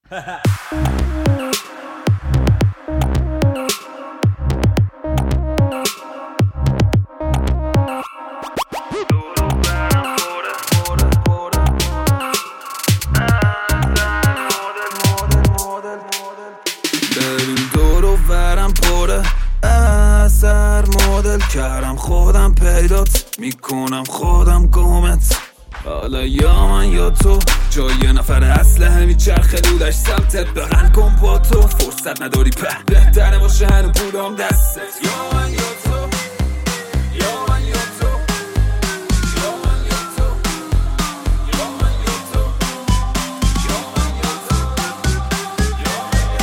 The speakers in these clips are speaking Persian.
ببین دور و برم پره اثر مدل کردم خودم پیدات میکنم خودم گمت حالا یا من یا تو جای یه نفر اسلحه میچرخه لودش سمتت بغل کن با تو فرصت نداری بهتره باشه هنو پولام دستت یا من یا تو یا من یا تو یا من یا تو یا من یا تو یا من یا تو یا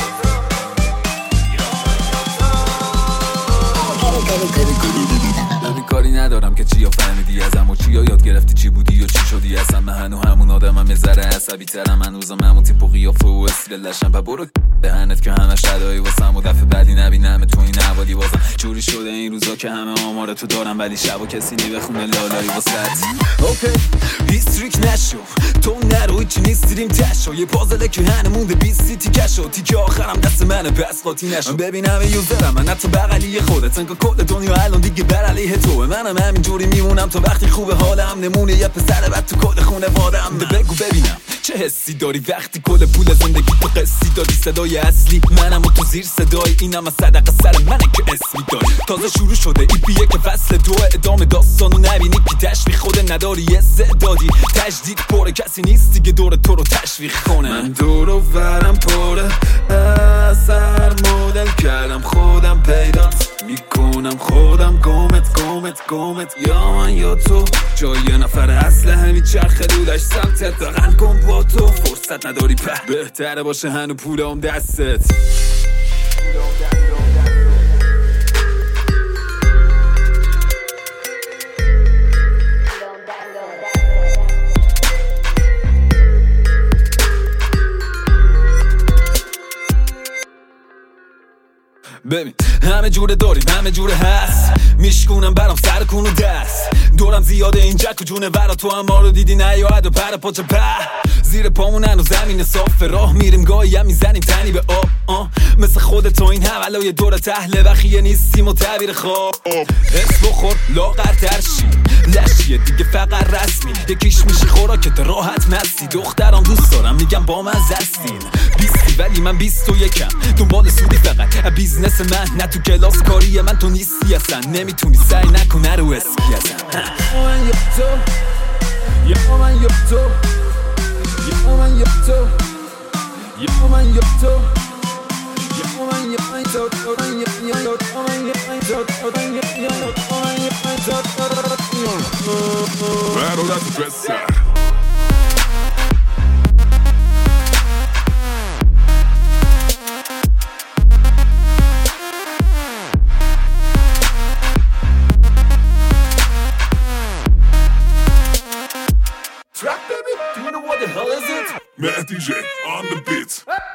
من یا تو کاری ندارم که چیا فهمیدی ازم و چیا یاد گرفتی چی بودی و چی شدی اصلا من هنو همون آدمم یه ذره عصبی ترم هنوزم همون تیپ و قیافه و استیل لشم و برو دهنت که همه شدایی واسم و دفعه بعدی نبینم تو این نوادی بازم جوری شده این روزا که همه آمار تو دارم ولی شبا کسی نمیخونه لالایی واسط اوکی هیستریک نشو تو نروی چی نیست دیریم تشو یه پازله که هنه مونده 20 تیکشو تیکه آخرم دست منه پس قاطی نشو ببین همه یوزرم من حتی بغلی خودت انگار کل دنیا الان دیگه بر علیه توه منم همینجوری میمونم تا وقتی خوبه حالم نمونه یه پسر بد تو کل خونه وادم بگو ببینم چه حسی داری وقتی کل پول زندگی تو قصی داری صدای اصلی منم و تو زیر صدای اینم از صدقه سر منه که اسمی داری تازه شروع شده ایپیه که فصل دو ادامه داستانو نبینی که تشویق خود نداری یه دادی تجدید پره کسی نیست دیگه دور تو رو تشویق کنه من دور و برم پره اثر مدل کردم خودم پیدات میکنم خودم گمت یا من یا تو جای یه نفر اسلحه میچرخه لودش سمتت بغل کن با تو فرصت نداری بهتره باشه هنو پولام دستت ببین همه جوره داریم همه جوره هست میشکونم برام سر کن و دست دورم زیاده این جک و جونه برا تو هم ما رو دیدی نیاید و پر پاچه زیر پامونن و زمین صاف راه میریم گاهی هم میزنیم تنی به آب مثل خودت این حولای دور تحله بخیه نیستیم و تعبیر خواب حس بخور لاغرتر شی لشیه دیگه فقط رسمی یکیش میشی خوراکت راحت مستی دخترام دوست دارم میگم با من زستین 20 ولی من 21 دنبال سودی فقط بیزنس من نه تو کلاس کاری من تو نیستی اصلا نمیتونی سعی نکنه رو اسکی ازم من یا تو یا من یا تو یا من یا تو یا من یا تو یا من یا من تو من یا تو من یا من تو من یا تو Battle at the best side. Trap baby, do you know what the hell is it? Matt DJ on the beat.